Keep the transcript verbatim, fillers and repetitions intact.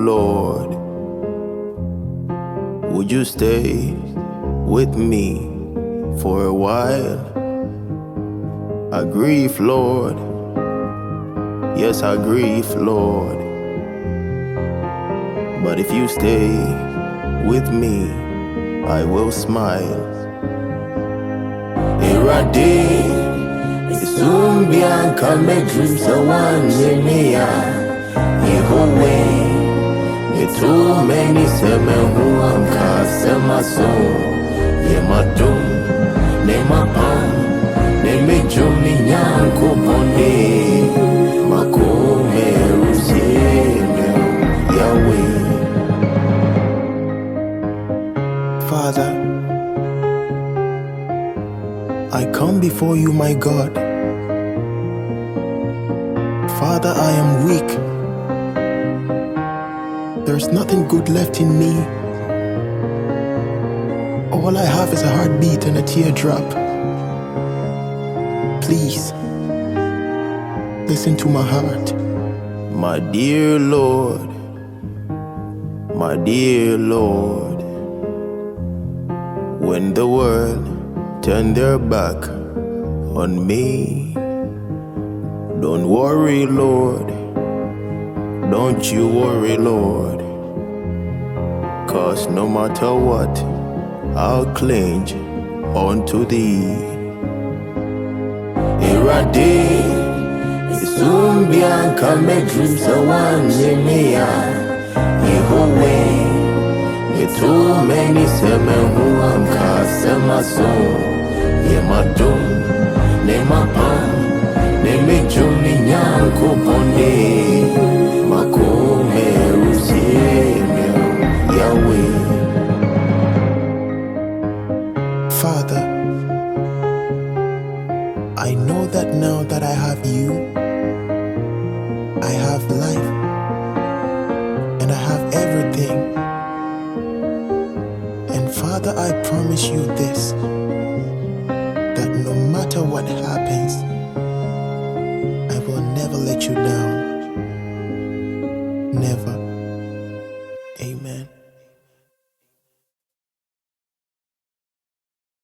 Lord, would you stay with me for a while? I grieve, Lord. Yes, I grieve, Lord. But if you stay with me, I will smile. Erade, Isumbia kame dreams a one yemia. Yehovah, it too many seme who am kasema so. Yemadum, nema pam, neme jumi nyanko pone. Makome ruseme Yahweh. Father, I come before you, my God. Father, I am weak. There's nothing good left in me. All I have is a heartbeat and a teardrop. Please, listen to my heart. My dear Lord, my dear Lord, when the world turned their back on me, don't worry, Lord, don't you worry, Lord, 'cause no matter what, I'll cling onto thee. Erade, Isumbia kame dreams a one yemia. Yehovah, it too many seme who am kasema so. Yemadum, nema pam, neme jumi nyanko pone. Makome ruseme Yahweh. Father, I know that now that I have you, I have life, and I have everything. And Father, I promise you this, that no matter what happens, I will never let you down. Never. Amen.